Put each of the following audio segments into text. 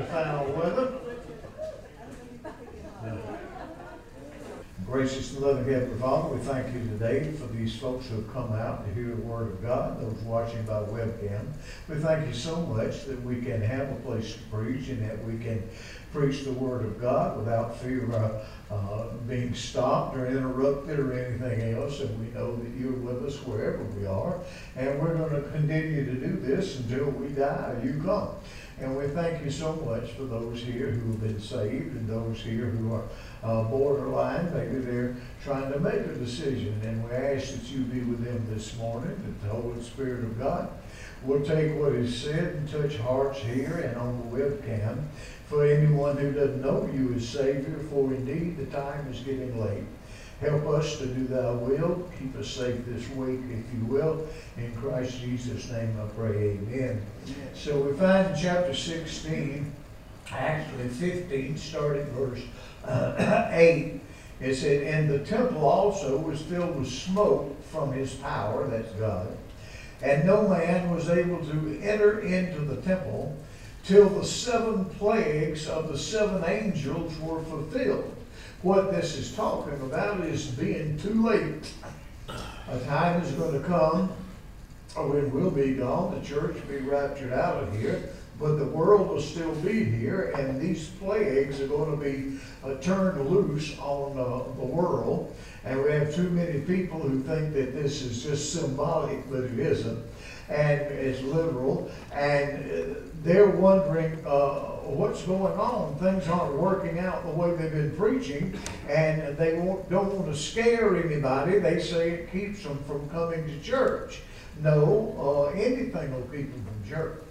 foul weather. Gracious and loving Heavenly Father, we thank you today for these folks who have come out to hear the Word of God, those watching by webcam. We thank you so much that we can have a place to preach and that we can preach the Word of God without fear of being stopped or interrupted or anything else. And we know that you're with us wherever we are. And we're going to continue to do this until we die or you come. And we thank you so much for those here who have been saved and those here who are borderline. Maybe they're trying to make a decision. And we ask that you be with them this morning, that the Holy Spirit of God will take what is said and touch hearts here and on the webcam. For anyone who doesn't know you as Savior, for indeed the time is getting late. Help us to do thy will. Keep us safe this week, if you will. In Christ Jesus' name I pray, amen. So we find in chapter 16, actually 15, starting verse 8, it said, and the temple also was filled with smoke from his power, that's God, and no man was able to enter into the temple till the 7 plagues of the 7 angels were fulfilled. What this is talking about is being too late. A time is going to come when we'll be gone, the church will be raptured out of here, but the world will still be here, and these plagues are going to be turned loose on the world. And we have too many people who think that this is just symbolic, but it isn't, and it's literal, and they're wondering what's going on. Things aren't working out the way they've been preaching, and they don't want to scare anybody. They say it keeps them from coming to church. No, anything will keep them from church.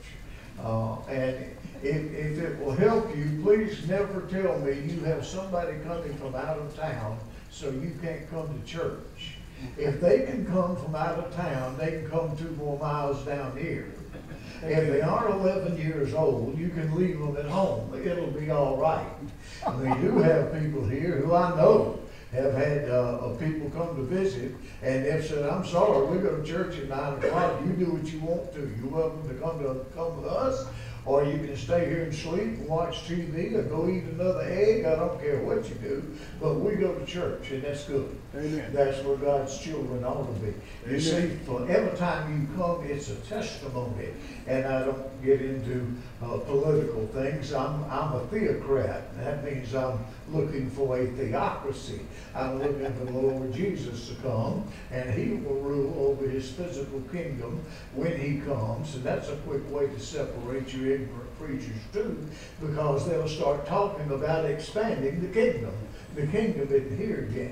And if it will help you, please never tell me you have somebody coming from out of town so you can't come to church. If they can come from out of town, they can come 2 more miles down here. If they are 11 years old, you can leave them at home. It'll be all right. And we do have people here who I know have had people come to visit, and they've said, I'm sorry, we go to church at 9 o'clock. You do what you want to. You're welcome to come with us, or you can stay here and sleep and watch TV or go eat another egg. I don't care what you do, but we go to church, and that's good. Amen. That's where God's children ought to be. You Amen. See, for every time you come, it's a testimony. And I don't get into political things. I'm a theocrat. That means I'm looking for a theocracy. I'm looking for the Lord Jesus to come, and he will rule over his physical kingdom when he comes. And that's a quick way to separate you ignorant preachers too, because they'll start talking about expanding the kingdom. The kingdom isn't here yet.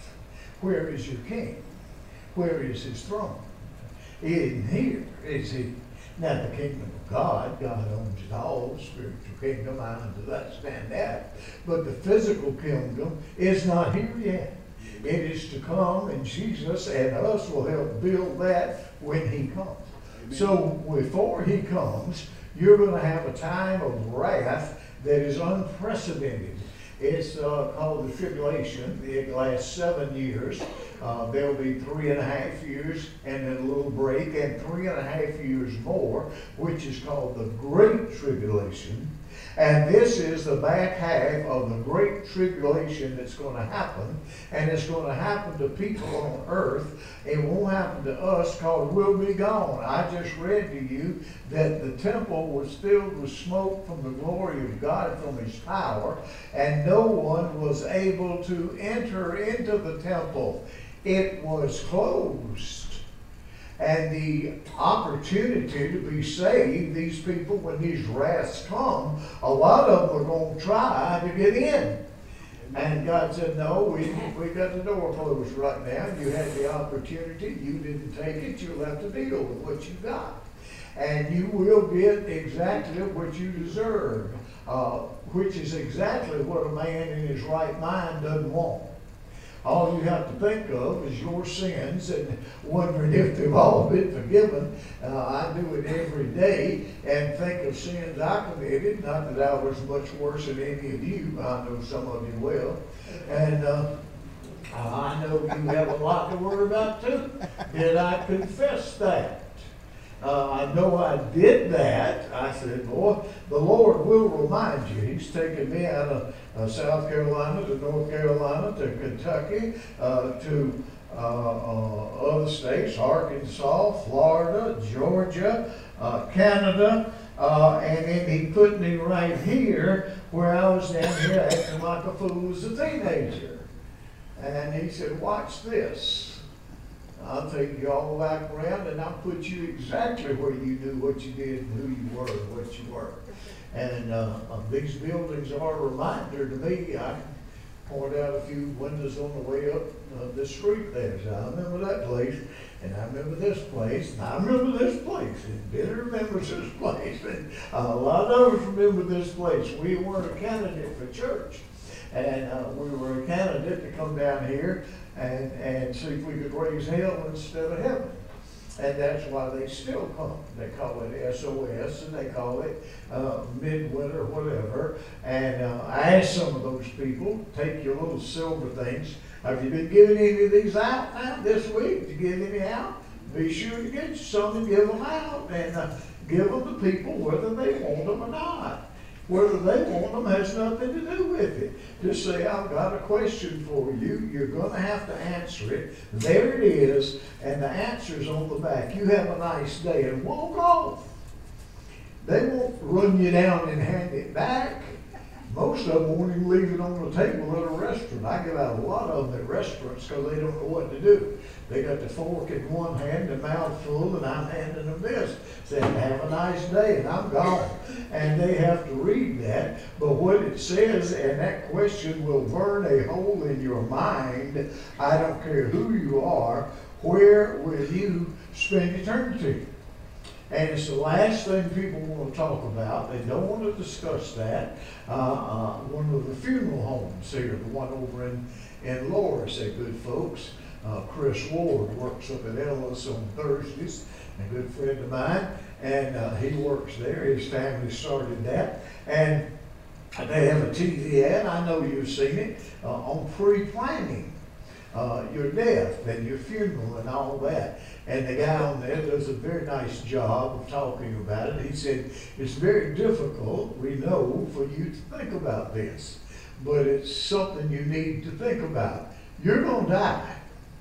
Where is your king? Where is his throne? He isn't here, is he? Now the kingdom of God, God owns it all, the spiritual kingdom, I understand that. But the physical kingdom is not here yet. It is to come, and Jesus and us will help build that when he comes. Amen. So before he comes, you're going to have a time of wrath that is unprecedented. It's called the tribulation. It lasts 7 years. There'll be 3.5 years and then a little break, and 3.5 years more, which is called the Great Tribulation. And this is the back half of the Great Tribulation that's going to happen. And it's going to happen to people on earth. It won't happen to us because we'll be gone. I just read to you that the temple was filled with smoke from the glory of God, from his power, and no one was able to enter into the temple. It was closed. And the opportunity to be saved, these people, when these wraths come, a lot of them are going to try to get in. And God said, no, we got the door closed right now. You had the opportunity. You didn't take it. You'll have to deal with what you got. And you will get exactly what you deserve, which is exactly what a man in his right mind doesn't want. All you have to think of is your sins and wondering if they've all been forgiven. I do it every day and think of sins I committed. Not that I was much worse than any of you. I know some of you will. And I know you have a lot to worry about too. Did I confess that? I know I did that. I said, boy, the Lord will remind you. He's taken me out of South Carolina to North Carolina to Kentucky to other states, Arkansas, Florida, Georgia, Canada, and then he put me right here where I was down here acting like a fool as a teenager. And he said, watch this. I'll take you all back around and I'll put you exactly where you knew what you did and who you were and what you were. And these buildings are a reminder to me. I can point out a few windows on the way up the street there. So I remember that place, and I remember this place, and I remember this place, and Billy remembers this place, and a lot of us remember this place. We weren't a candidate for church, and we were a candidate to come down here and see if we could raise hell instead of heaven. And that's why they still come. They call it SOS, and they call it midwinter, whatever. And I asked some of those people, take your little silver things. Have you been giving any of these out now this week? Did you give any out? Be sure to get you some and give them out. And give them to people whether they want them or not. Whether they want them has nothing to do with it. Just say, I've got a question for you. You're going to have to answer it. There it is, and the answer's on the back. You have a nice day, and walk off. They won't run you down and hand it back. Most of them won't even leave it on the table at a restaurant. I get out a lot of them at restaurants because they don't know what to do. They got the fork in one hand, the mouth full, and I'm handing them this. Saying, have a nice day, and I'm gone. And they have to read that. But what it says, and that question will burn a hole in your mind. I don't care who you are. Where will you spend eternity? And it's the last thing people want to talk about. They don't want to discuss that. One of the funeral homes here, the one over in Loris, they're good folks. Chris Ward works up at Ellis on Thursdays, a good friend of mine, and he works there. His family started that. And they have a TV ad, I know you've seen it, on pre-planning your death and your funeral and all that. And the guy on there does a very nice job of talking about it. He said, it's very difficult, we know, for you to think about this, but it's something you need to think about. You're going to die.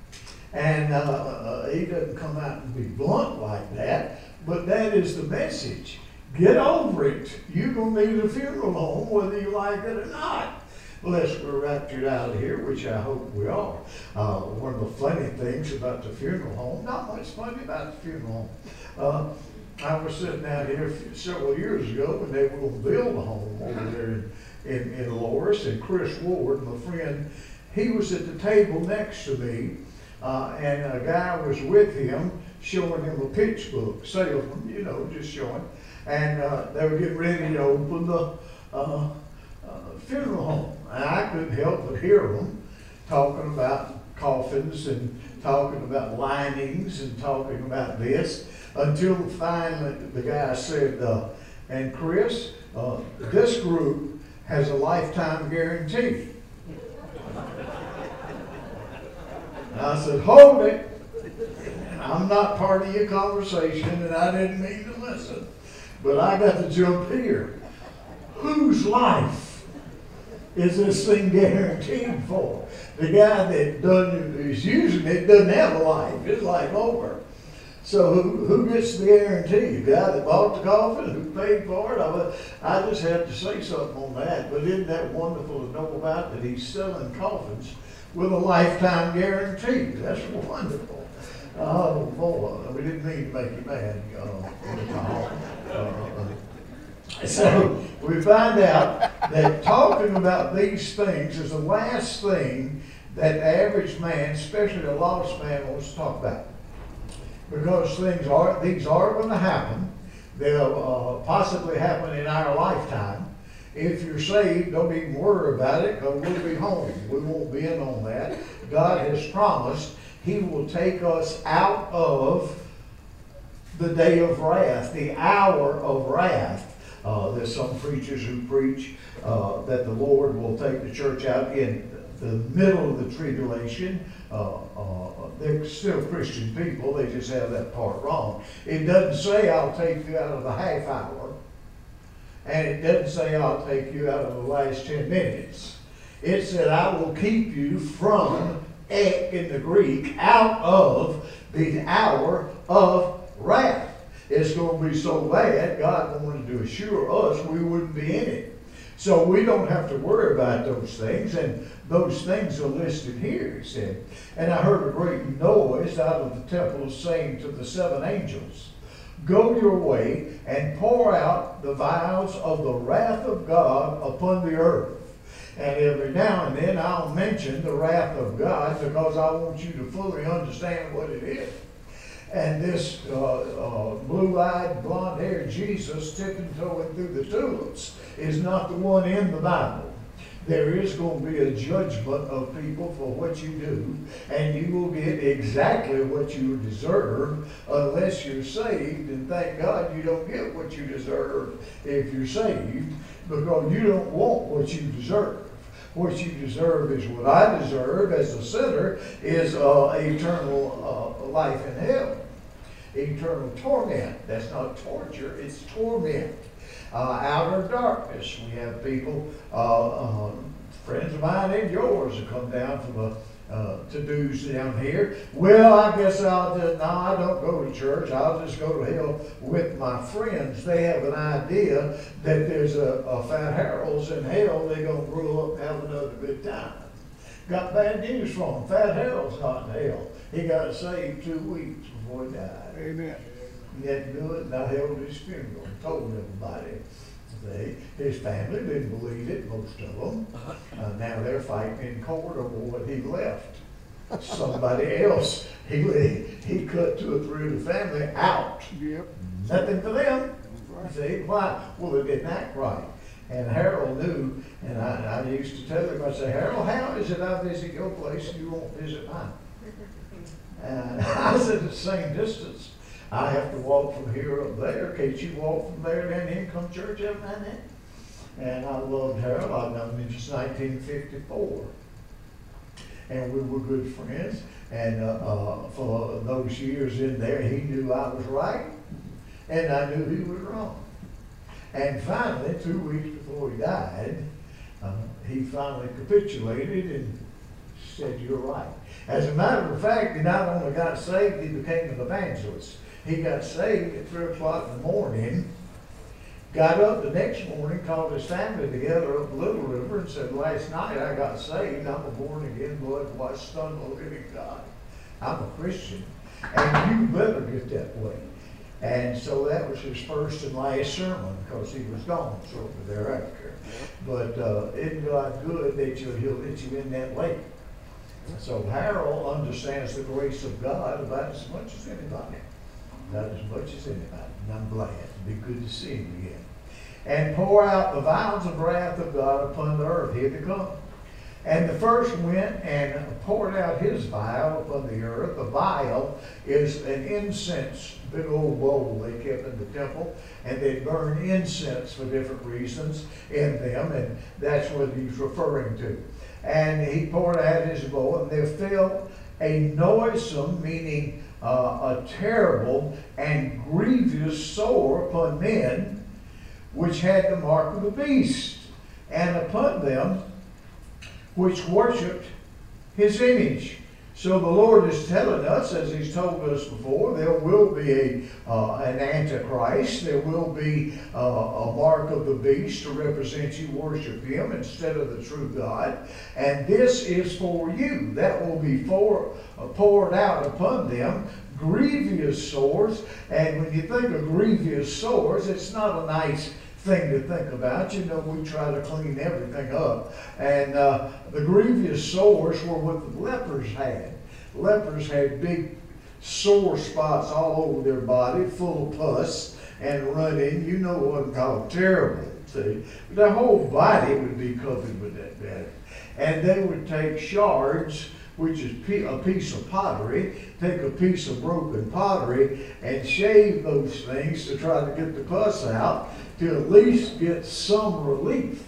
And he doesn't come out and be blunt like that, but that is the message. Get over it. You're going to need a funeral home whether you like it or not. Unless we're raptured out of here, which I hope we are. One of the funny things about the funeral home, not much funny about the funeral home. I was sitting out here several years ago when they were going to build a home over there in Loris, and Chris Ward, my friend, he was at the table next to me, and a guy was with him showing him a pitch book, salesman, you know, just showing. And they were getting ready to open the funeral home. And I couldn't help but hear them talking about coffins and talking about linings and talking about this until finally the guy said, and Chris, this group has a lifetime guarantee. And I said, hold it. I'm not part of your conversation and I didn't mean to listen. But I got to jump here. Whose life is this thing guaranteed for? The guy that is using it doesn't have a life. His life over. So who gets the guarantee? The guy that bought the coffin, who paid for it? I just had to say something on that. But isn't that wonderful to know about that he's selling coffins with a lifetime guarantee? That's wonderful. Oh boy, we didn't mean to make you mad. So we find out that talking about these things is the last thing that the average man, especially a lost man, wants to talk about. Because these are going to happen. They'll possibly happen in our lifetime. If you're saved, don't even worry about it because we'll be home. We won't be in on that. God has promised He will take us out of the day of wrath, the hour of wrath. There's some preachers who preach that the Lord will take the church out in the middle of the tribulation. They're still Christian people. They just have that part wrong. It doesn't say I'll take you out of the half hour. And it doesn't say I'll take you out of the last 10 minutes. It said I will keep you from, ek in the Greek, out of the hour of wrath. It's going to be so bad, God wanted to assure us we wouldn't be in it. So we don't have to worry about those things, and those things are listed here, he said. And I heard a great noise out of the temple saying to the 7 angels, go your way and pour out the vials of the wrath of God upon the earth. And every now and then I'll mention the wrath of God because I want you to fully understand what it is. And this blue-eyed, blonde-haired Jesus tipping-toeing through the tulips is not the one in the Bible. There is going to be a judgment of people for what you do, and you will get exactly what you deserve unless you're saved. And thank God you don't get what you deserve if you're saved, because you don't want what you deserve. What you deserve is what I deserve as a sinner, is eternal life in hell. Eternal torment. That's not torture, it's torment. Outer darkness. We have people, friends of mine and yours, that come down from the to-dos down here. Well, I guess I'll just, no, I don't go to church. I'll just go to hell with my friends. They have an idea that there's a Fat Harold's in hell. They're going to grow up and have another good time. Got bad news for him. Fat Harold's not in hell. He got saved 2 weeks before he died. Amen. He had to do it, and I held his funeral and told everybody. His family didn't believe it, most of them. Now they're fighting in court over what he left. Somebody else, he cut 2 or 3 of the family out. Yep. Nothing for them. Right. See, why? Well, they didn't act right. And Harold knew, and I used to tell him, I said, Harold, how is it I visit your place and you won't visit mine? And I said, it's the same distance. I have to walk from here up there. Can't you walk from there and then come church every now and then? And I loved Harold. I've known him since 1954. And we were good friends. And for those years in there, he knew I was right, and I knew he was wrong. And finally, 2 weeks before he died, he finally capitulated and said, you're right. As a matter of fact, he not only got saved, he became an evangelist. He got saved at 3 o'clock in the morning, got up the next morning, called his family together up Little River and said, last night I got saved. I'm a born-again, blood-washed son of the living God. I'm a Christian, and you better get that way. And so that was his first and last sermon, because he was gone shortly thereafter. But isn't God good that he'll let you in that late? So Harold understands the grace of God about as much as anybody. Not as much as anybody. And I'm glad. It'd be good to see him again. And pour out the vials of wrath of God upon the earth. Here they come. And the first went and poured out his vial upon the earth. The vial is an incense, big old bowl they kept in the temple, and they burn incense for different reasons in them, and that's what he's referring to. And he poured out his bowl, and there fell a noisome, meaning a terrible and grievous sore upon men, which had the mark of the beast, and upon them which worshipped his image. So the Lord is telling us, as he's told us before, there will be an Antichrist. There will be a mark of the beast to represent you worship him instead of the true God. And this is for you. That will be poured out upon them. Grievous sores. And when you think of grievous sores, it's not a nice thing to think about. You know, we try to clean everything up. And the grievous sores were what the lepers had. Lepers had big sore spots all over their body, full of pus and running. You know what I'm called, terrible. See, their whole body would be covered with that bed. And they would take shards, which is a piece of pottery, take a piece of broken pottery and shave those things to try to get the pus out, to at least get some relief.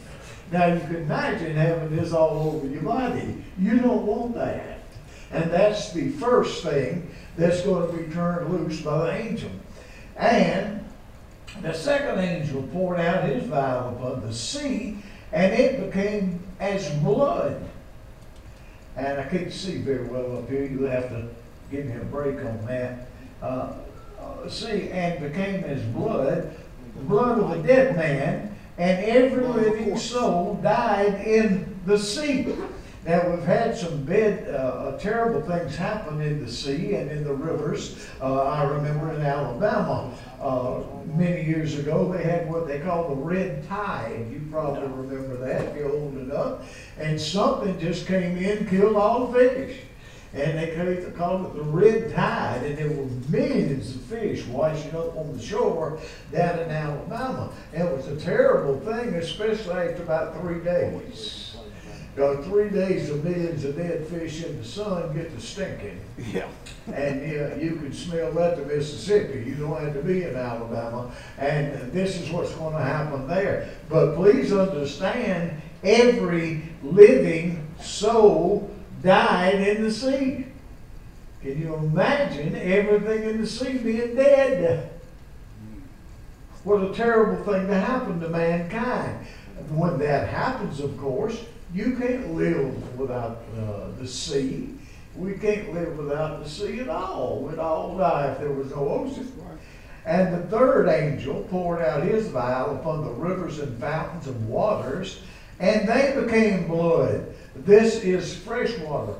Now you can imagine having this all over your body. You don't want that. And that's the first thing that's going to be turned loose by the angel. And the second angel poured out his vial upon the sea, and it became as blood. And I can't see very well up here. You'll have to give me a break on that. See, and became as blood, the blood of a dead man, and every living soul died in the sea. Now, we've had some terrible things happen in the sea and in the rivers. I remember in Alabama, many years ago, they had what they call the red tide. You probably remember that if you're old enough. And something just came in, killed all the fish. And they called it the red tide, and there were millions of fish washing up on the shore down in Alabama. And it was a terrible thing, especially after about 3 days. 3 days of millions of dead fish in the sun get to stinking. Yeah. And you could smell that to Mississippi. You don't have to be in Alabama. And this is what's going to happen there. But please understand, every living soul died in the sea. Can you imagine everything in the sea being dead? What a terrible thing to happen to mankind. When that happens, of course, you can't live without the sea. We can't live without the sea at all. We'd all die if there was no ocean. And the third angel poured out his vial upon the rivers and fountains of waters, and they became blood. This is fresh water.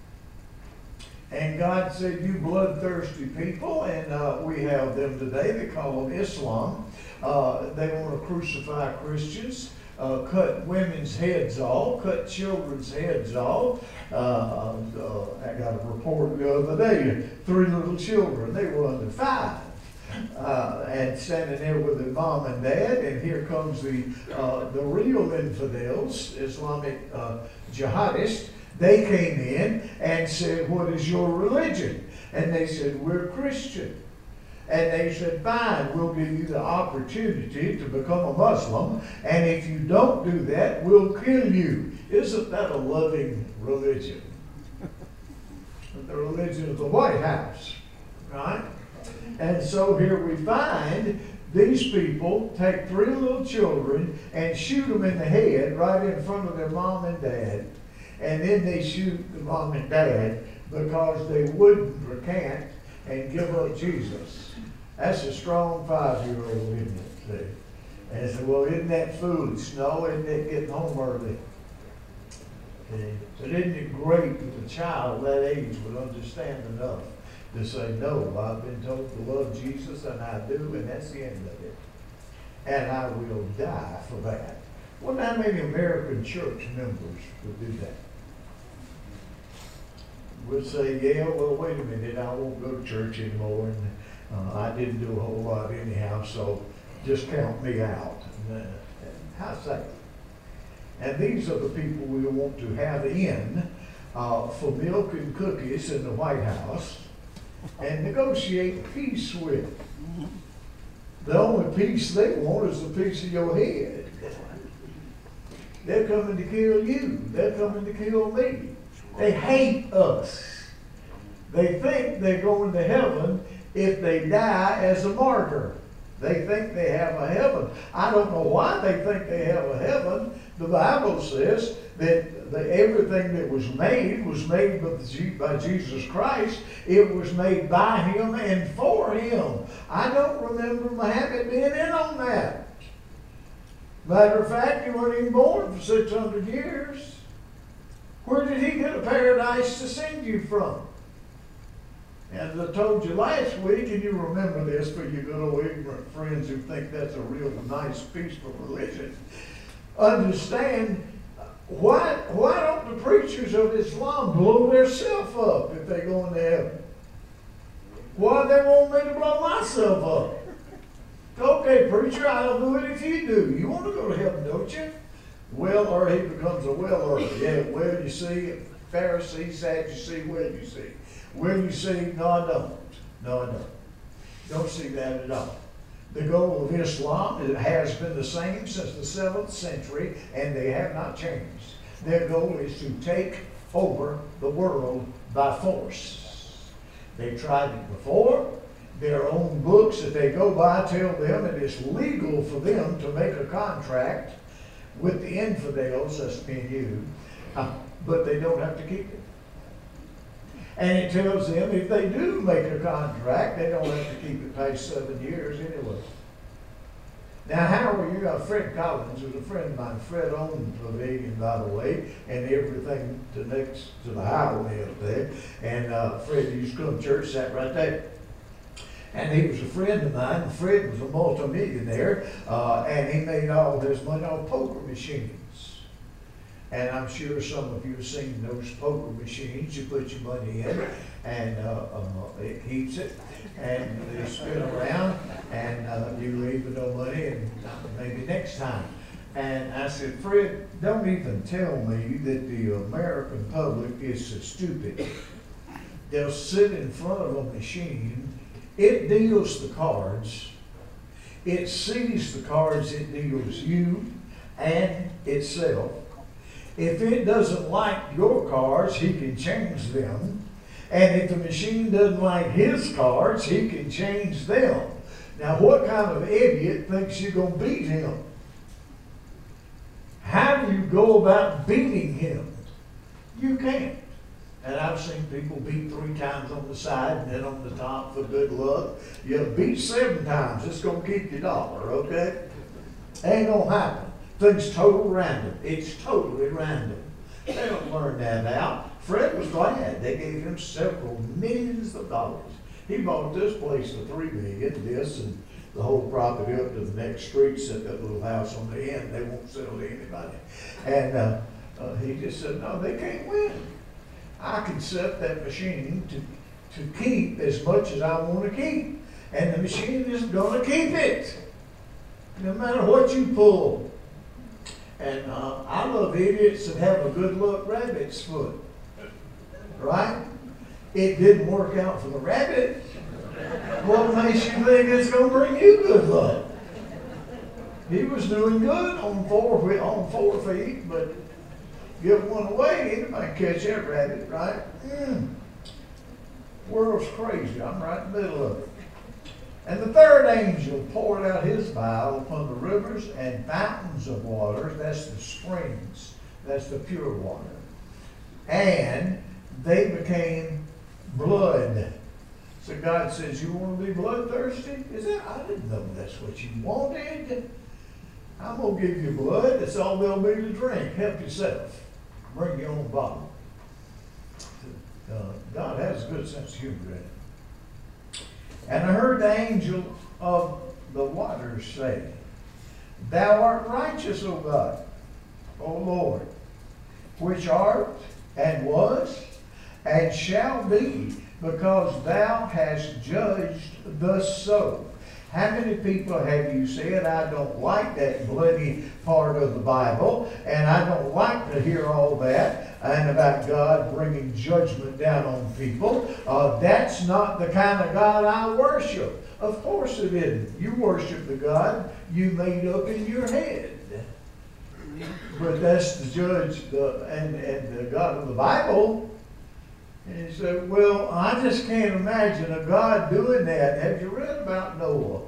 And God said, you bloodthirsty people, and we have them today, they call them Islam. They want to crucify Christians, cut women's heads off, cut children's heads off. I got a report the other day, 3 little children, they were under 5. And standing there with their mom and dad, and here comes the real infidels, Islamic jihadists. They came in and said, what is your religion? And they said, we're Christian. And they said, fine, we'll give you the opportunity to become a Muslim, and if you don't do that, we'll kill you. Isn't that a loving religion? The religion of the White House, right? And so here we find these people take 3 little children and shoot them in the head right in front of their mom and dad. And then they shoot the mom and dad because they wouldn't recant and give up Jesus. That's a strong 5-year-old, isn't it? See? And I said, well, isn't that foolish? No, isn't it getting home early? Okay. But isn't it great that a child that age would understand enough to say, no, I've been told to love Jesus, and I do, and that's the end of it. And I will die for that. Well, how many American church members would do that? We'll say, yeah, well, wait a minute, I won't go to church anymore, and I didn't do a whole lot anyhow, so just count me out. And how's that? And these are the people we want to have in for milk and cookies in the White House and negotiate peace with. The only peace they want is a piece of your head. They're coming to kill you. They're coming to kill me. They hate us. They think they're going to heaven if they die as a martyr. They think they have a heaven. I don't know why they think they have a heaven. The Bible says that everything that was made by Jesus Christ. It was made by Him and for Him. I don't remember Muhammad being in on that. Matter of fact, he wasn't even born for 600 years. Where did he get a paradise to send you from? And as I told you last week, and you remember this for you good old ignorant friends who think that's a real nice, peaceful religion, understand, why don't the preachers of Islam blow themselves up if they go into heaven? Why they want me to blow myself up? Okay, preacher, I'll do it if you do. You want to go to heaven, don't you? Well, or he becomes a well-er. Yeah, well, you see, Pharisee, Sadducee, well, you see. Will you see? No, I don't. No, I don't. Don't see that at all. The goal of Islam has been the same since the 7th century, and they have not changed. Their goal is to take over the world by force. They've tried it before. Their own books that they go by tell them it is legal for them to make a contract with the infidels, that's me and you, but they don't have to keep it. And it tells them if they do make a contract, they don't have to keep it past 7 years anyway. Now, Howard, you got Fred Collins, who's a friend of mine. Fred owned Pavilion, by the way, and everything next to the highway up there. And Fred used to come to church, sat right there. And he was a friend of mine. And Fred was a multimillionaire, and he made all his money on poker machines. And I'm sure some of you have seen those poker machines. You put your money in, and it keeps it, and they spin around, and you leave with no money, and maybe next time. And I said, Fred, don't even tell me that the American public is so stupid. They'll sit in front of a machine. It deals the cards. It sees the cards it deals you and itself. If it doesn't like your cards, he can change them. And if the machine doesn't like his cards, he can change them. Now, what kind of idiot thinks you're going to beat him? How do you go about beating him? You can't. And I've seen people beat 3 times on the side and then on the top for good luck. You beat 7 times, it's going to keep your dollar, okay? Ain't going to happen. Things total random. It's totally random. They don't learn that out. Fred was glad. They gave him several millions of dollars. He bought this place for $3 million, this and the whole property up to the next street, set that little house on the end. They won't sell to anybody. And he just said, no, they can't win. I can set that machine to keep as much as I want to keep. And the machine is going to keep it, no matter what you pull. And I love idiots that have a good luck rabbit's foot. Right? It didn't work out for the rabbit. What makes you think it's going to bring you good luck? He was doing good on 4 feet, but give one away, anybody catch that rabbit, right? World's crazy. I'm right in the middle of it. And the third angel poured out his vial upon the rivers and fountains of waters. That's the springs. That's the pure water. And they became blood. So God says, you want to be bloodthirsty? I didn't know that's what you wanted. I'm going to give you blood. That's all there'll be to drink. Help yourself. Bring your own bottle. God has a good sense of humor in it. And I heard the angel of the waters say, thou art righteous, O God, O Lord, which art and was and shall be, because thou hast judged thus so. How many people have you said, I don't like that bloody part of the Bible, and I don't like to hear all that, and about God bringing judgment down on people. That's not the kind of God I worship. Of course it isn't. You worship the God you made up in your head. But that's the judge and the God of the Bible. And he said, well, I just can't imagine a God doing that. Have you read about Noah?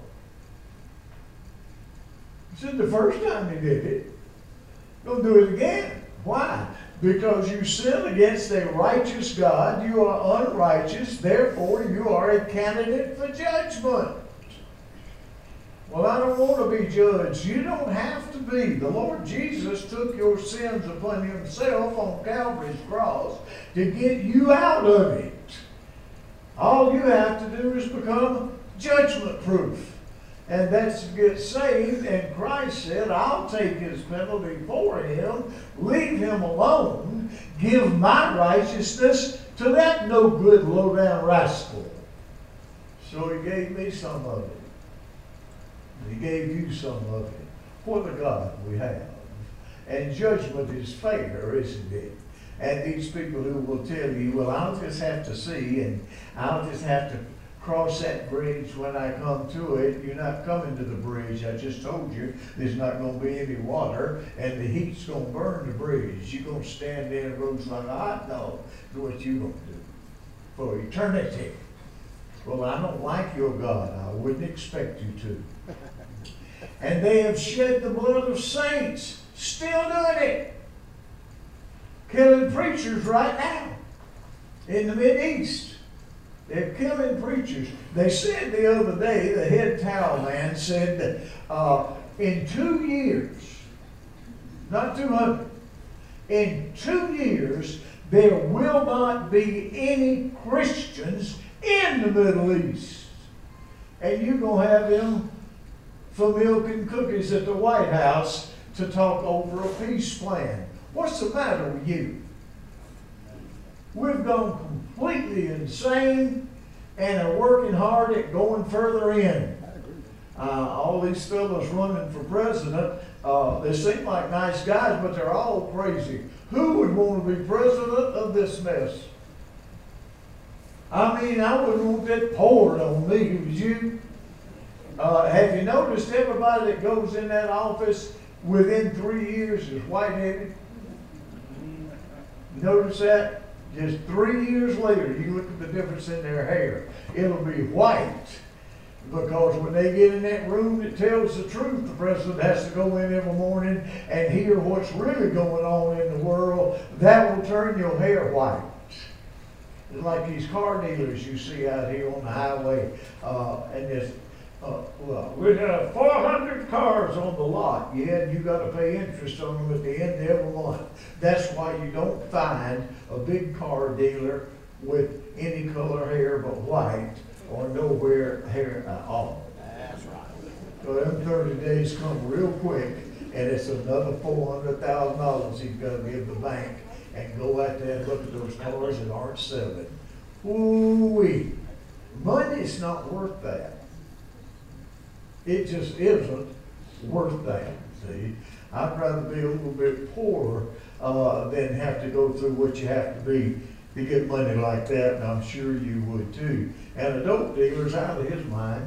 He said the first time he did it. Don't do it again. Why? Because you sin against a righteous God. You are unrighteous. Therefore, you are a candidate for judgment. Well, I don't want to be judged. You don't have to be. The Lord Jesus took your sins upon himself on Calvary's cross to get you out of it. All you have to do is become judgment proof. And that's to get saved. And Christ said, I'll take his penalty for him, leave him alone, give my righteousness to that no good low-down rascal. So he gave me some of it. He gave you some of it. What a God we have. And judgment is fair, isn't it? And these people who will tell you, well, I'll just have to see, and I'll just have to cross that bridge when I come to it. You're not coming to the bridge. I just told you there's not going to be any water, and the heat's going to burn the bridge. You're going to stand there and roast like a hot dog. That's what you're going to do for eternity. Well, I don't like your God. I wouldn't expect you to. And they have shed the blood of saints. Still doing it. Killing preachers right now in the Mideast. They're killing preachers. They said the other day, the head towel man said that in 2 years, not 200, in 2 years, there will not be any Christians in the Middle East. And you're going to have them for milk and cookies at the White House to talk over a peace plan. What's the matter with you? We've gone completely insane and are working hard at going further in. All these fellows running for president, they seem like nice guys, but they're all crazy. Who would want to be president of this mess? I mean, I wouldn't want that poured on me, if it was you. Have you noticed everybody that goes in that office within 3 years is white-headed? Notice that? Just 3 years later, you look at the difference in their hair. It'll be white. Because when they get in that room that tells the truth, the president has to go in every morning and hear what's really going on in the world. That will turn your hair white. It's like these car dealers you see out here on the highway. And there's, well, we have 400 cars on the lot. Yeah, and you got to pay interest on them at the end of every month. That's why you don't find a big car dealer with any color hair but white, or nowhere hair at all. That's right. So them 30 days come real quick, and it's another $400,000 he's got to give the bank and go out there and look at those cars that aren't selling. Ooh-wee. Money's not worth that. It just isn't worth that, see. I'd rather be a little bit poorer than have to go through what you have to be to get money like that, and I'm sure you would too. And a dope dealer's out of his mind.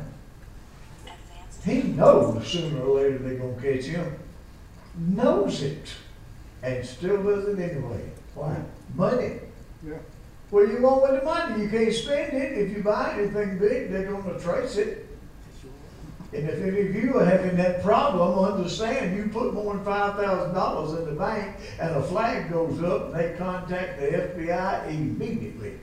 He knows sooner or later they're going to catch him. Knows it. And still does it anyway. Why? Money. Yeah. What do you want with the money? You can't spend it. If you buy anything big, they're going to trace it. And if any of you are having that problem, understand you put more than $5,000 in the bank and a flag goes up and they contact the FBI immediately.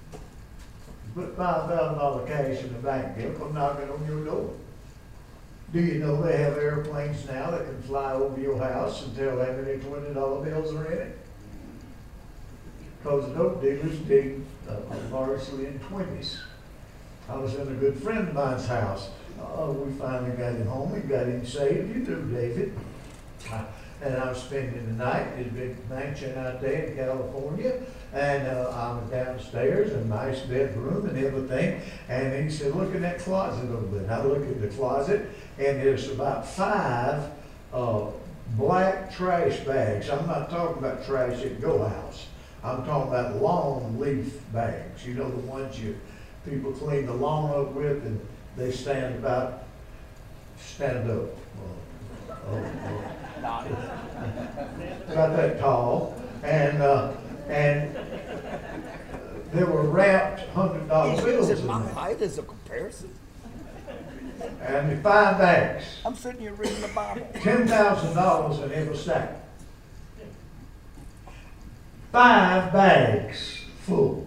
You put $5,000 cash in the bank, they'll come knocking on your door. Do you know they have airplanes now that can fly over your house and tell how many $20 bills are in it? Because the dope dealers dig largely in 20s. I was in a good friend of mine's house. We finally got him home and got him saved. You do, David. And I was spending the night in his big mansion out there in California. And I was downstairs, a nice bedroom and everything. And he said, look in that closet over there. And I look at the closet, and there's about 5 black trash bags. I'm not talking about trash at Go House. I'm talking about long leaf bags. You know, the ones people clean the lawn up with, and they stand up. About that tall, and they were wrapped $100 bills in My there. height is a comparison. And the 5 bags, I'm sitting here reading the Bible. $10,000 in every stack. 5 bags full.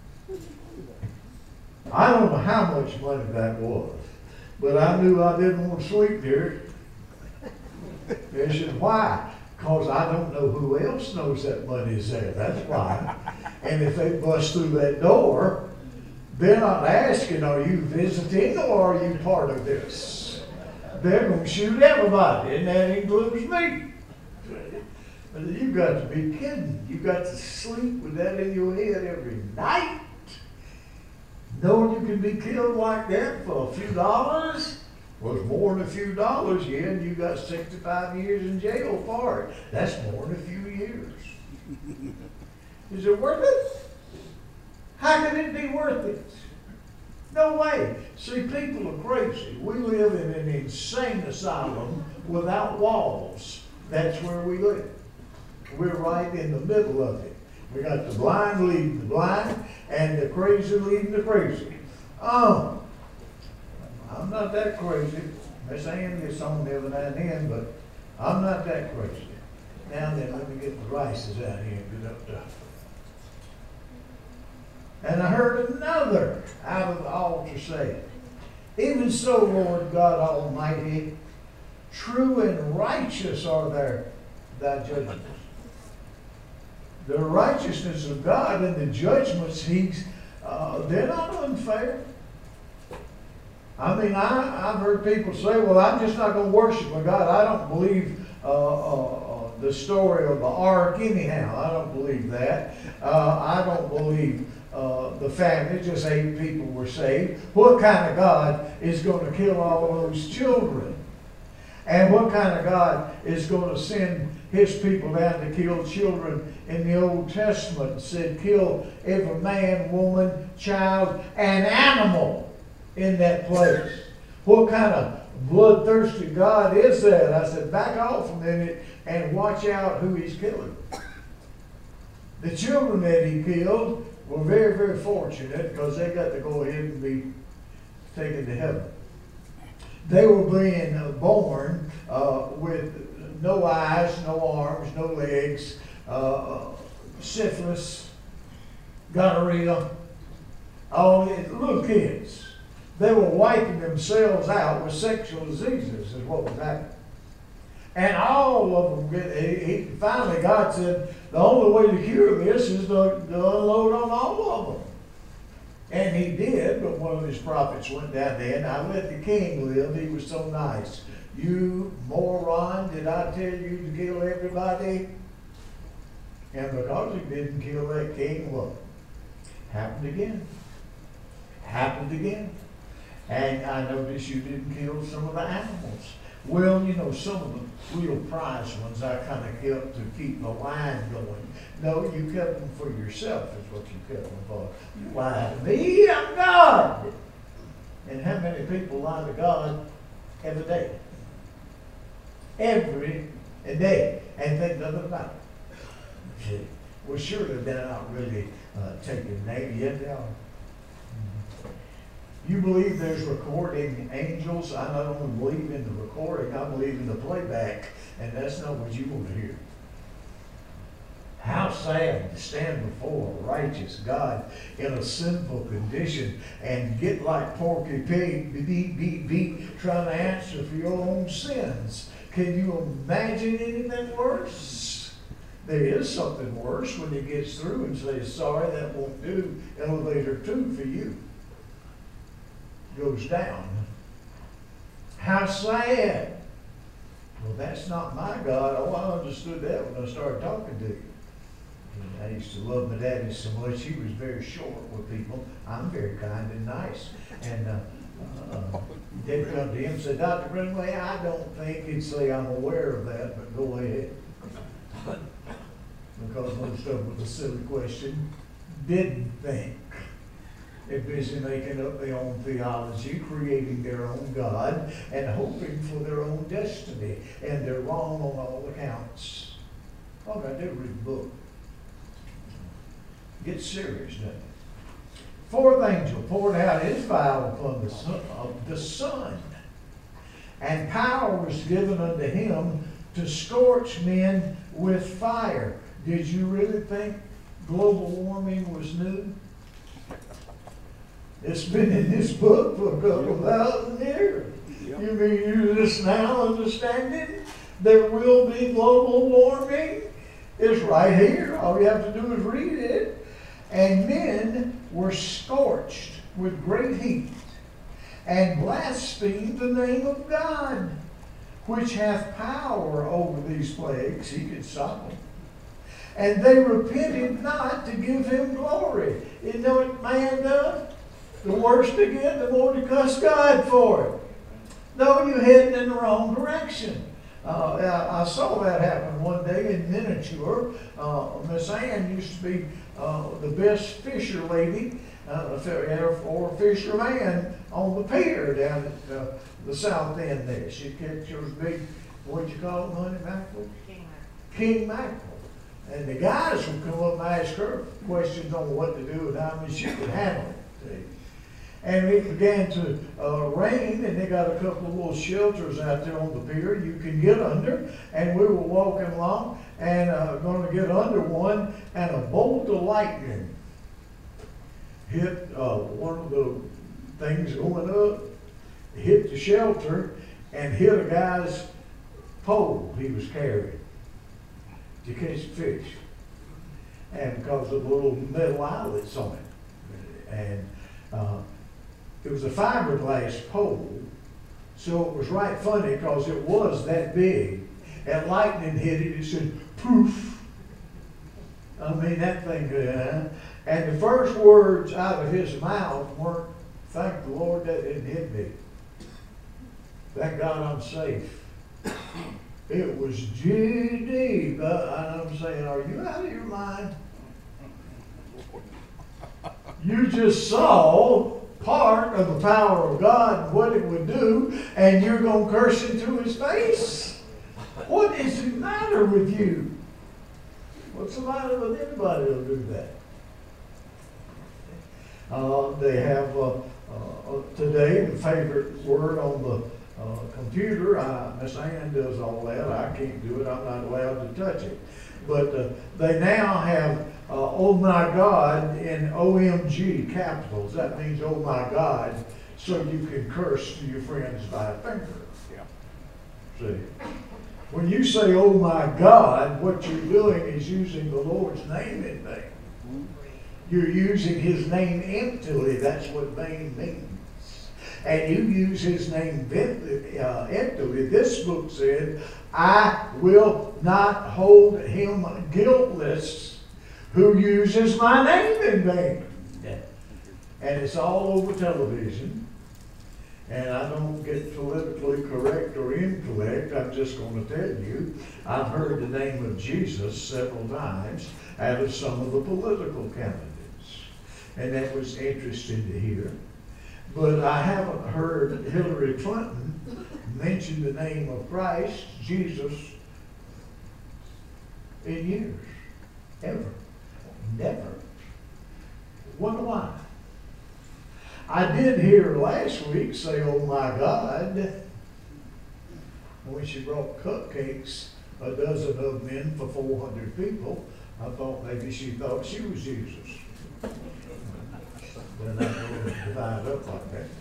I don't know how much money that was, but I knew I didn't want to sleep there. They said, why? Because I don't know who else knows that money's there. That's why. And if they bust through that door, they're not asking, are you visiting or are you part of this? They're going to shoot everybody, and that includes me. You've got to be kidding. You've got to sleep with that in your head every night. Knowing you can be killed like that for a few dollars? Was more than a few dollars, yeah, and you got 65 years in jail for it. That's more than a few years. Is it worth it? How can it be worth it? No way. See, people are crazy. We live in an insane asylum without walls. That's where we live. We're right in the middle of it. We got the blind leading the blind and the crazy leading the crazy. I'm not that crazy. Miss Ann gets on every now and then, but I'm not that crazy. Now then, let me get the rices out here and get up there. And I heard another out of the altar say, even so, Lord God Almighty, true and righteous are thy judgments. The righteousness of God and the judgments they're not unfair. I mean, I've heard people say, well, I'm just not going to worship my God. I don't believe the story of the ark anyhow. I don't believe that. I don't believe the family, just 8 people were saved. What kind of God is going to kill all those children? And what kind of God is going to send his people down to kill children in the Old Testament? It said, kill every man, woman, child, and animal in that place. What kind of bloodthirsty God is that? I said, back off a minute and watch out who he's killing. The children that he killed were very, very fortunate because they got to go ahead and be taken to heaven. They were being born with no eyes, no arms, no legs, syphilis, gonorrhea, all little kids. They were wiping themselves out with sexual diseases is what was happening. And all of them, finally God said, the only way to cure this is to unload on all of them. And he did, but one of his prophets went down there, and I let the king live. He was so nice. You moron, did I tell you to kill everybody? And because he didn't kill that king, what? Happened again. Happened again. And I noticed you didn't kill some of the animals. Well, you know, some of the real prize ones I kind of kept to keep the line going. No, you kept them for yourself is what you kept them for. You lied to me, I'm God. And how many people lie to God every day? Every day. And think nothing about it. Well, surely they're not really taking name yet, they are. You believe there's recording angels? I not only believe in the recording, I believe in the playback, and that's not what you want to hear. How sad to stand before a righteous God in a sinful condition and get like Porky Pig, beat, trying to answer for your own sins. Can you imagine anything worse? There is something worse when he gets through and says, sorry, that won't do. Elevator 2 for you. Goes down. How sad. Well, that's not my God. Oh, I understood that when I started talking to you. I used to love my daddy so much. He was very short with people. I'm very kind and nice. And they'd come to him and say, Dr. Greenway, I don't think he'd say I'm aware of that, but go ahead. Because most of them was a silly question. Didn't think. They're busy making up their own theology, creating their own God, and hoping for their own destiny. And they're wrong on all accounts. All I gotta do is read the book. Get serious, doesn't it? Fourth angel poured out his vial upon the sun, and power was given unto him to scorch men with fire. Did you really think global warming was new? It's been in this book for a couple thousand years. Yep. You mean you just now understand it? There will be global warming? It's right here. All you have to do is read it. And men were scorched with great heat, and blasphemed the name of God, which hath power over these plagues. He could stop them. And they repented not to give him glory. You know what man does? The worse they get, the more to cuss God for it. No, you're heading in the wrong direction. I saw that happen one day in miniature. Miss Ann used to be the best fisher lady or fisherman on the pier down at the south end there. She'd catch those big, what'd you call them, honey, mackerel? King mackerel. And the guys would come up and ask her questions on what to do and how she could handle it. See? And it began to rain, and they got a couple of little shelters out there on the pier you can get under. And we were walking along and going to get under one, and a bolt of lightning hit one of the things going up, hit the shelter, and hit a guy's pole he was carrying to catch fish. And because of the little metal eyelets on it. And it was a fiberglass pole, so it was right funny because it was that big. And lightning hit it, it said, poof. I mean, that thing, and the first words out of his mouth weren't, thank the Lord that didn't hit me. Thank God I'm safe. It was GD, and I'm saying, are you out of your mind? You just saw part of the power of God and what it would do, and you're going to curse him to his face? What is the matter with you? What's the matter with anybody who'll do that? They have today the favorite word on the computer. Miss Ann does all that. I can't do it. I'm not allowed to touch it. But they now have oh my God in OMG capitals. That means oh my God, so you can curse to your friends by a finger. Yeah. See? When you say oh my God, what you're doing is using the Lord's name in vain. You're using his name emptily. That's what vain means. And you use his name emptily. This book said, I will not hold him guiltless who uses my name in vain. And it's all over television. And I don't get politically correct or incorrect. I'm just going to tell you, I've heard the name of Jesus several times out of some of the political candidates. And that was interesting to hear. But I haven't heard Hillary Clinton mention the name of Christ, Jesus, in years. Ever. Never. Wonder why? I did hear last week say, oh my God, when she brought cupcakes, a dozen of them in for 400 people. I thought maybe she thought she was Jesus. They're not going to divide up like that.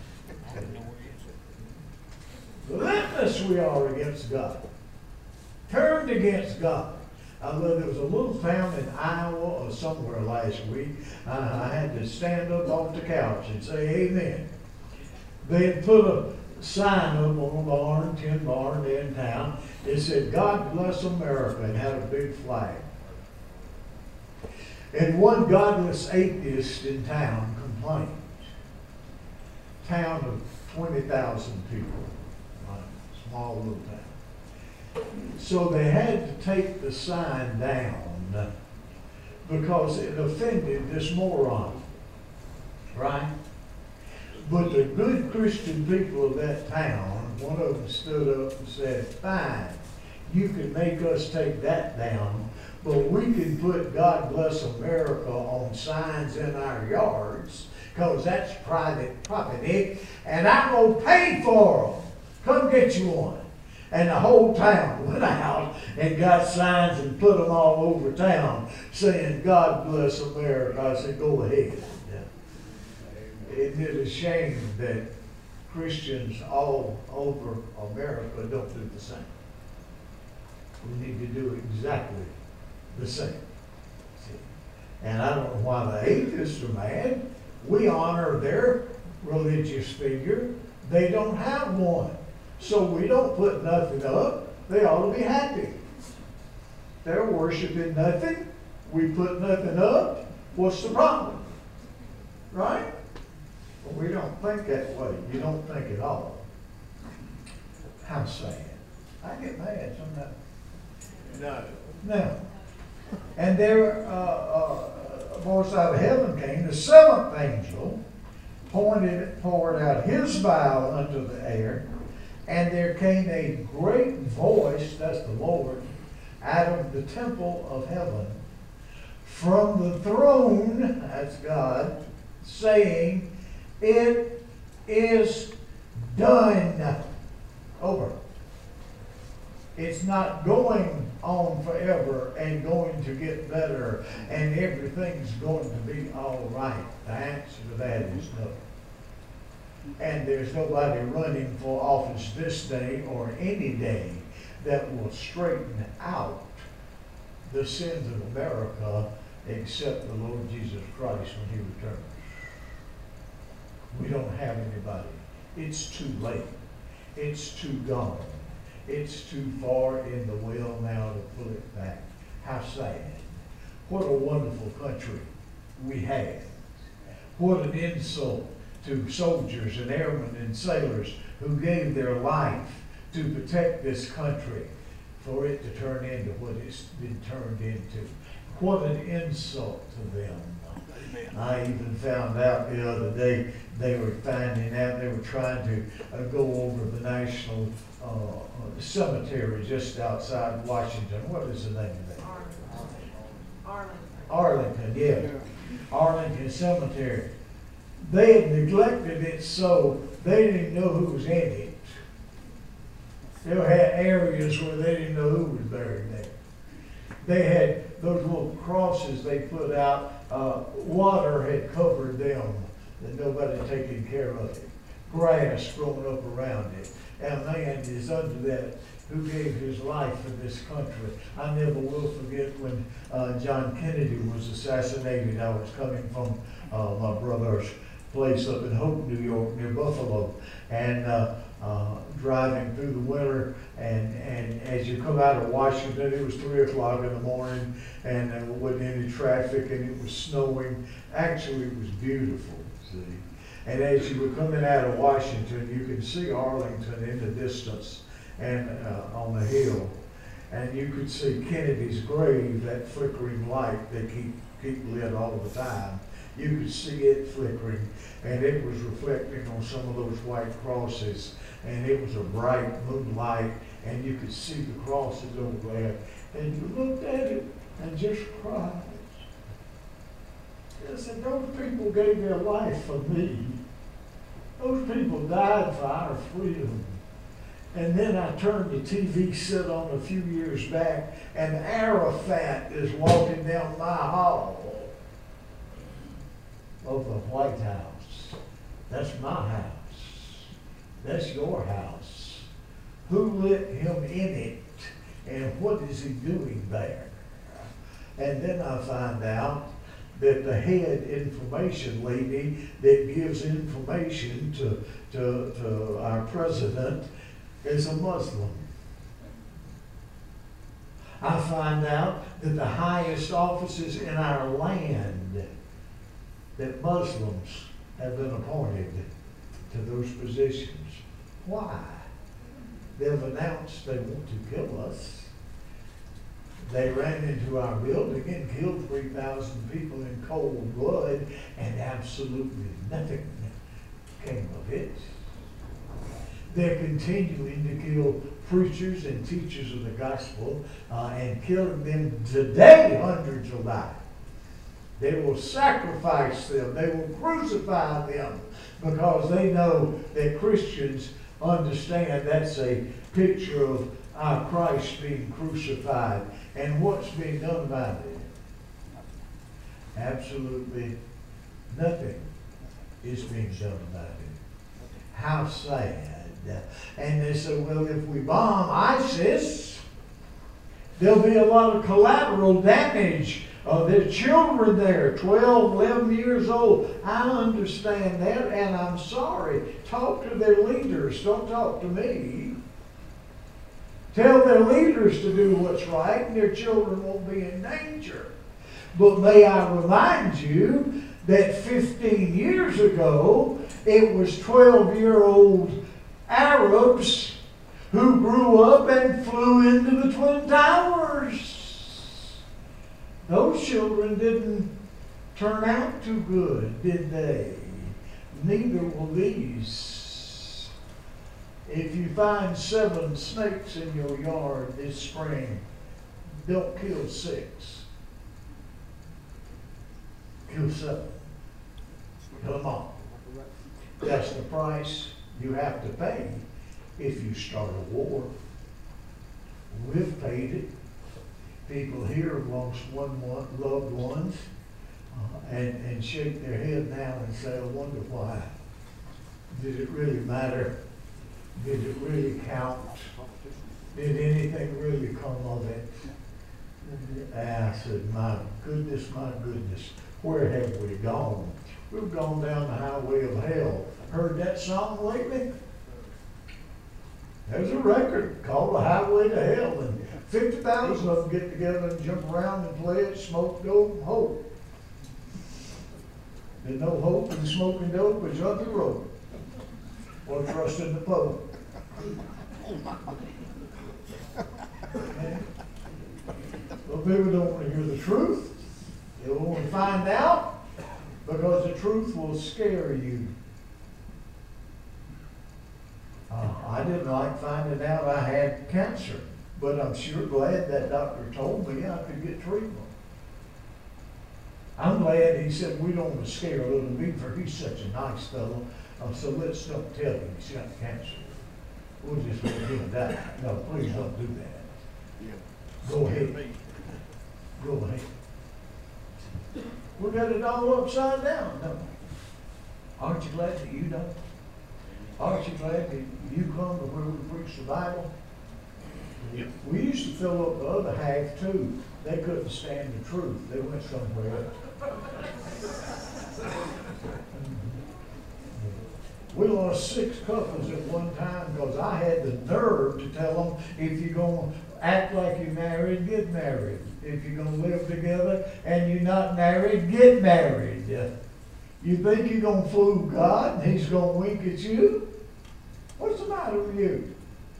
Relentless we are against God. Turned against God. I love, there was a little town in Iowa or somewhere last week. I had to stand up off the couch and say amen. They had put a sign up on a barn, tin barn in town. It said, God bless America, and had a big flag. And one godless atheist in town complained. Town of 20,000 people. Small little town. So they had to take the sign down because it offended this moron. Right? But the good Christian people of that town, one of them stood up and said, fine, you can make us take that down, but we can put God bless America on signs in our yards because that's private property, and I'm going to pay for them. Come get you one. And the whole town went out and got signs and put them all over town saying, God bless America. I said, go ahead. Isn't it a shame that Christians all over America don't do the same? We need to do exactly the same. And I don't know why the atheists are mad. We honor their religious figure. They don't have one. So we don't put nothing up. They ought to be happy. They're worshiping nothing. We put nothing up. What's the problem? Right? But we don't think that way. You don't think at all. How sad. I get mad sometimes. No. Now, and there, a voice out of heaven came, the seventh angel poured out his vial unto the air, and there came a great voice, that's the Lord, out of the temple of heaven, from the throne, that's God, saying, it is done. Over. It's not going on forever and going to get better and everything's going to be all right. The answer to that is no. And there's nobody running for office this day or any day that will straighten out the sins of America except the Lord Jesus Christ when he returns. We don't have anybody. It's too late. It's too gone. It's too far in the well now to pull it back. How sad. What a wonderful country we have. What an insult to soldiers and airmen and sailors who gave their life to protect this country, for it to turn into what it's been turned into. What an insult to them. Amen. I even found out the other day they were finding out, they were trying to go over the national cemetery just outside Washington. What is the name of that? Arlington, yeah. Arlington Cemetery. They had neglected it so they didn't know who was in it. They had areas where they didn't know who was buried there. They had those little crosses they put out. Water had covered them, and nobody had taken care of it. Grass growing up around it. And man is under that who gave his life for this country. I never will forget when John Kennedy was assassinated. I was coming from my brother's place up in Hope, New York, near Buffalo, and driving through the winter, and as you come out of Washington, it was 3 o'clock in the morning, and there wasn't any traffic, and it was snowing. Actually, it was beautiful, see. And as you were coming out of Washington, you could see Arlington in the distance, and on the hill, and you could see Kennedy's grave, that flickering light they keep lit all the time. You could see it flickering, and it was reflecting on some of those white crosses, and it was a bright moonlight, and you could see the crosses over there, and you looked at it and just cried. I said, those people gave their life for me. Those people died for our freedom. And then I turned the TV set on a few years back, and Arafat is walking down my hall of the White House. That's my house. That's your house. Who let him in it, and what is he doing there? And then I find out that the head information lady that gives information to our president is a Muslim. I find out that the highest offices in our land, that Muslims have been appointed to those positions. Why? They've announced they want to kill us. They ran into our building and killed 3,000 people in cold blood, and absolutely nothing came of it. They're continuing to kill preachers and teachers of the gospel and killing them today, hundreds will die. They will sacrifice them. They will crucify them because they know that Christians understand that's a picture of our Christ being crucified. And what's being done about it? Absolutely nothing is being done about it. How sad. And they say, well, if we bomb ISIS, there'll be a lot of collateral damage. There's children there, 12, 11 years old. I understand that, and I'm sorry. Talk to their leaders. Don't talk to me. Tell their leaders to do what's right, and their children won't be in danger. But may I remind you that 15 years ago, it was 12-year-old Arabs who grew up and flew into the Twin Towers. Those children didn't turn out too good, did they? Neither will these. If you find 7 snakes in your yard this spring, don't kill 6. Kill 7. Kill them all. That's the price you have to pay if you start a war. We've paid it. People here have lost loved ones and shake their head now and say, I wonder why. Did it really matter? Did it really count? Did anything really come of it? And I said, my goodness, where have we gone? We've gone down the highway of hell. Heard that song lately? There's a record called The Highway to Hell, and 50,000 of them get together and jump around and play it, smoke dope, and hope. There's no hope in smoking dope but jump the rope or trust in the Pope. Well, people don't want to hear the truth. They don't want to find out because the truth will scare you. I didn't like finding out I had cancer, but I'm sure glad that doctor told me I could get treatment. I'm glad he said we don't want to scare little Beaver. He's such a nice fellow. So let's don't tell him he's got cancer. We'll just let him die. No, please don't do that. Go ahead. Go ahead. We got it all upside down, don't we? Aren't you glad that you don't? Aren't you glad that you come to where we preach the Bible? Yep. We used to fill up the other half too. They couldn't stand the truth. They went somewhere else. We lost 6 couples at one time because I had the nerve to tell them, if you're going to act like you're married, get married. If you're going to live together and you're not married, get married. You think you're going to fool God and He's going to wink at you? What's the matter with you?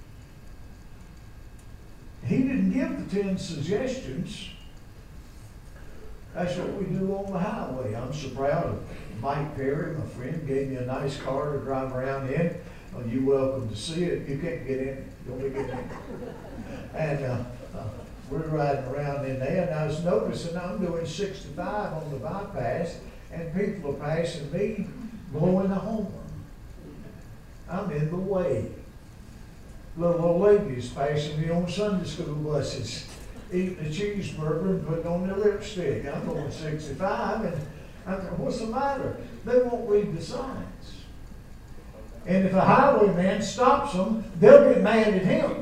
He didn't give the 10 suggestions. That's what we do on the highway. I'm so proud of Mike Perry, my friend, gave me a nice car to drive around in. Well, you're welcome to see it. You can't get in it. Don't be getting in it. And we're riding around in there, and I was noticing I'm doing 65 on the bypass, and people are passing me blowing a horn. I'm in the way. Little old ladies passing me on Sunday school buses, eating a cheeseburger and putting on their lipstick. I'm going 65, and I'm going, what's the matter? They won't read the signs. And if a highwayman stops them, they'll get mad at him.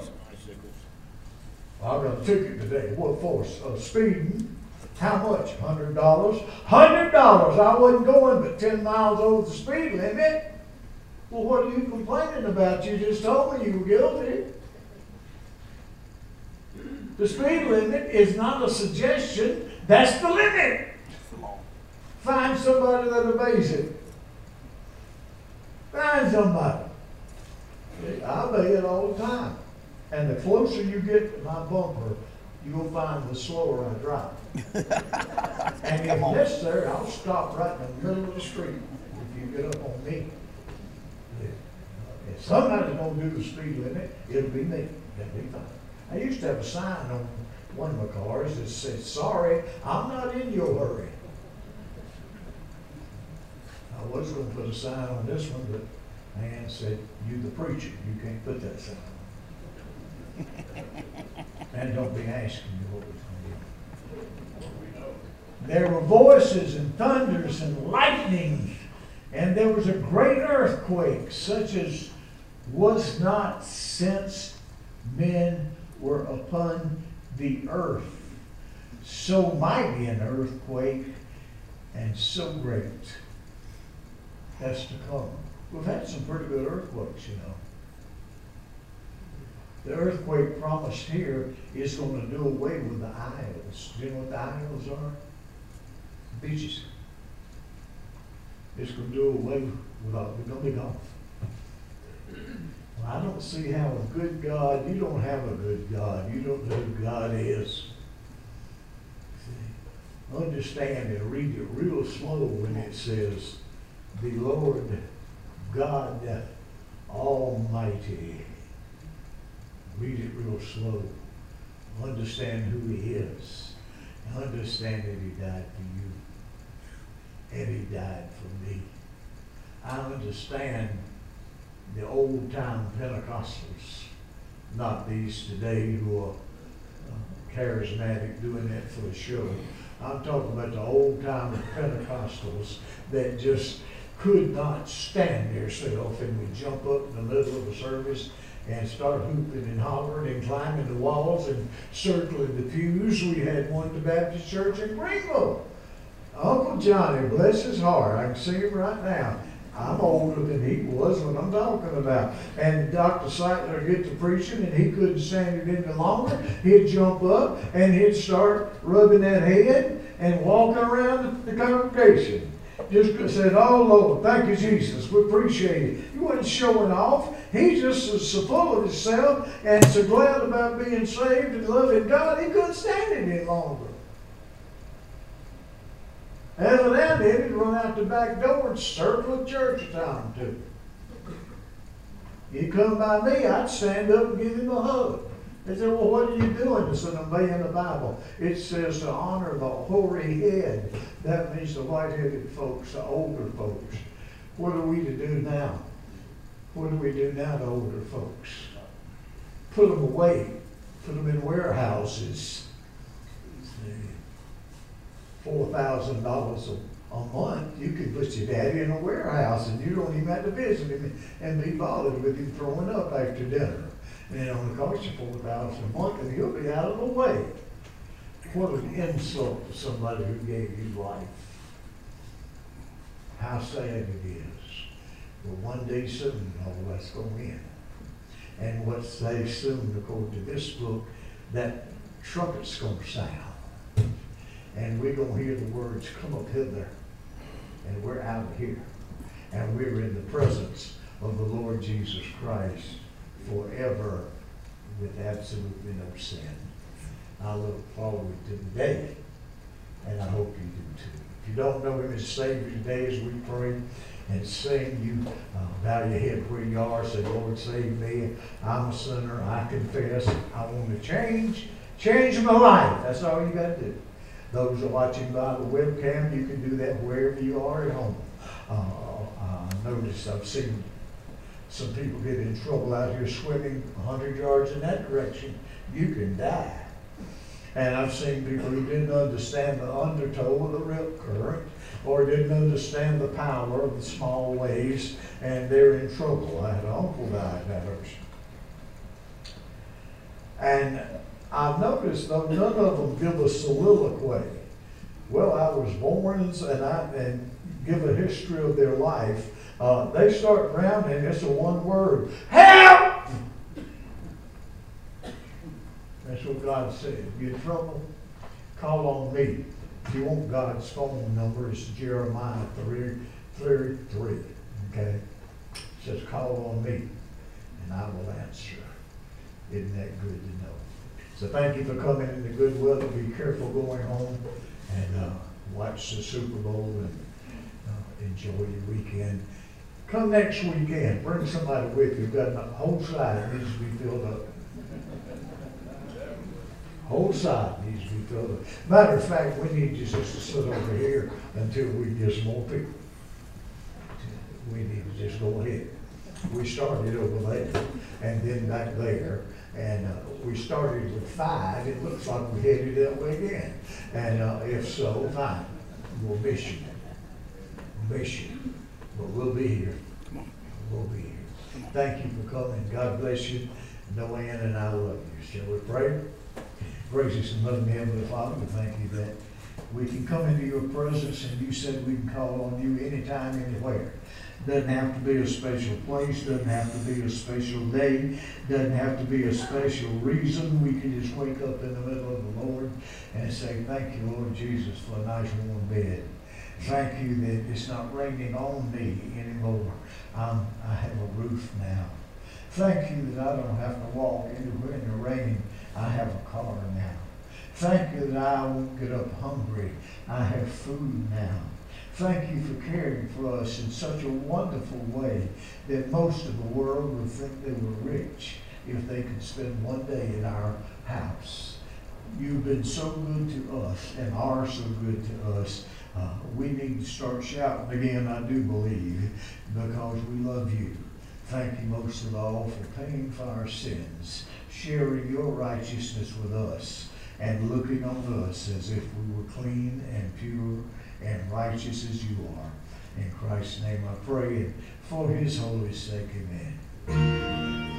I got a ticket today. What for? Speeding. How much? $100. $100. I wasn't going but 10 miles over the speed limit. Well, what are you complaining about? You just told me you were guilty. The speed limit is not a suggestion. That's the limit. Find somebody that obeys it. Find somebody. I obey it all the time. And the closer you get to my bumper, you'll find the slower I drive. And if necessary, I'll stop right in the middle of the street if you get up on me. If somebody's going to do the speed limit, it'll be me. That'll be fine. I used to have a sign on one of my cars that said, sorry, I'm not in your hurry. I was going to put a sign on this one, but man said, you the preacher, you can't put that sign on. And don't be asking me what was going to do. There were voices and thunders and lightnings, and there was a great earthquake, such as was not since men were upon the earth. So mighty an earthquake, and so great. That's to come. We've had some pretty good earthquakes, you know. The earthquake promised here is going to do away with the isles. Do you know what the isles are? Beaches. It's going to do away with all. We're going to be gone. Well, I don't see how a good God, you don't have a good God. You don't know who God is. See, understand and read it real slow when it says, the Lord God Almighty. Read it real slow. Understand who He is. And understand that He died for you. And He died for me. I understand the old-time Pentecostals, not these today who are charismatic doing that for a show. I'm talking about the old-time Pentecostals that just could not stand themselves and would jump up in the middle of a service and start hooping and hollering and climbing the walls and circling the pews. We had one at the Baptist Church in Greenville. Uncle Johnny, bless his heart, I can see him right now. I'm older than he was when I'm talking about. And Dr. Seitler would get to preaching and he couldn't stand it any longer. He'd jump up and he'd start rubbing that head and walking around the congregation. Just said, oh Lord, thank you Jesus, we appreciate it. He wasn't showing off. He just was so full of himself and so glad about being saved and loving God, he couldn't stand it any longer. Evidently, he'd run out the back door and circle the church a time or two. He'd come by me, I'd stand up and give him a hug. They said, well, what are you doing? I said, I'm obeying the Bible. It says to honor the hoary head. That means the white-headed folks, the older folks. What are we to do now? What do we do now to older folks? Put them away. Put them in warehouses. $4,000 a month, you could put your daddy in a warehouse and you don't even have to visit him and be bothered with him throwing up after dinner. And it only costs you $4,000 a month and he'll be out of the way. What an insult to somebody who gave you life. How sad it is. But one day soon all that's going to end. And what's say soon, according to this book, that trumpet's going to sound. And we're going to hear the words, come up hither. And we're out of here. And we're in the presence of the Lord Jesus Christ forever with absolutely no sin. I look forward to the day. And I hope you do too. If you don't know Him as Savior today as we pray and sing, you bow your head where you are. Say, Lord, save me. I'm a sinner. I confess. I want to change my life. That's all you got to do. Those are watching by the webcam, you can do that wherever you are at home. Notice I've seen some people get in trouble out here swimming 100 yards in that direction. You can die. And I've seen people who didn't understand the undertow of the rip current or didn't understand the power of the small waves, and they're in trouble. I had an uncle die in that ocean. And I've noticed, though, none of them give a soliloquy. Well, I was born and give a history of their life. They start drowning. It's a one word. Help! That's what God said. If you're in trouble, call on me. If you want God's phone number, it's Jeremiah 3:33. Okay? It says, call on me, and I will answer. Isn't that good to know? So thank you for coming in the good weather. Be careful going home and watch the Super Bowl and enjoy your weekend. Come next weekend. Bring somebody with you. Got a whole side needs to be filled up. Whole side needs to be filled up. Matter of fact, we need you just to sit over here until we get some more people. We need to just go ahead. We started over there and then back there. And we started with 5. It looks like we headed that way again. And if so, fine. We'll miss you. Miss you. But we'll be here. We'll be here. Thank you for coming. God bless you. Noanne and I love you. Shall we pray? Gracious and loving Heavenly Father, we thank you that we can come into your presence, and you said we can call on you anytime, anywhere. Doesn't have to be a special place, doesn't have to be a special day, doesn't have to be a special reason. We can just wake up in the middle of the Lord and say, thank you, Lord Jesus, for a nice warm bed. Thank you that it's not raining on me anymore. I have a roof now. Thank you that I don't have to walk anywhere in the rain. I have a car now. Thank you that I won't get up hungry. I have food now. Thank you for caring for us in such a wonderful way that most of the world would think they were rich if they could spend one day in our house. You've been so good to us and are so good to us. We need to start shouting again, I do believe, because we love you. Thank you most of all for paying for our sins, sharing your righteousness with us, and looking on us as if we were clean and pure and righteous as you are. In Christ's name I pray, and for his holy sake, amen.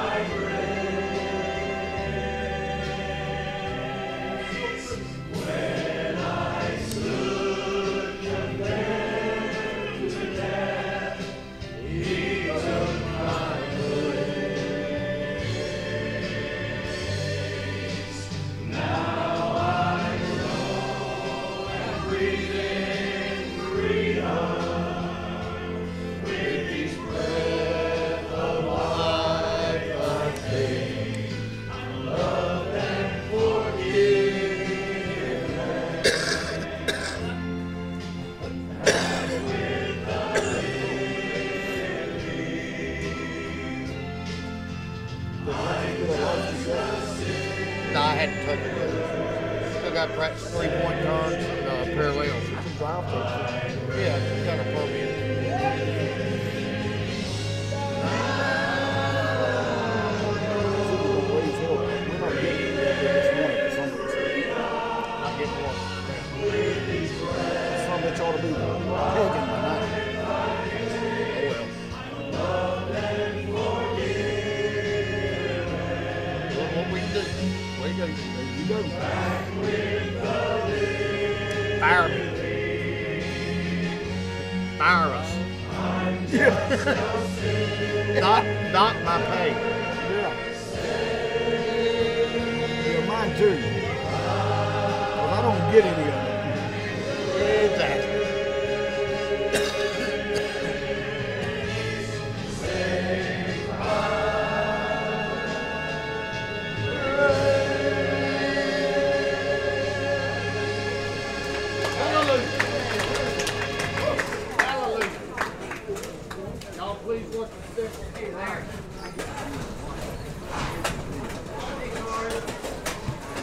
Where No, I hadn't touched it. Still got to practice 3-point turns and parallels. You can drive those. Yeah, it's got a permit. We're not getting this morning for some reason. Not getting one. Some that you ought to be pegging by now. Doing what we do. We do. There you go. Fire me. Fire us. Not my pay. Yeah. Yeah, mine too. Because I don't get any of it. Exactly. Hallelujah. Y'all please watch the step. Hey, there.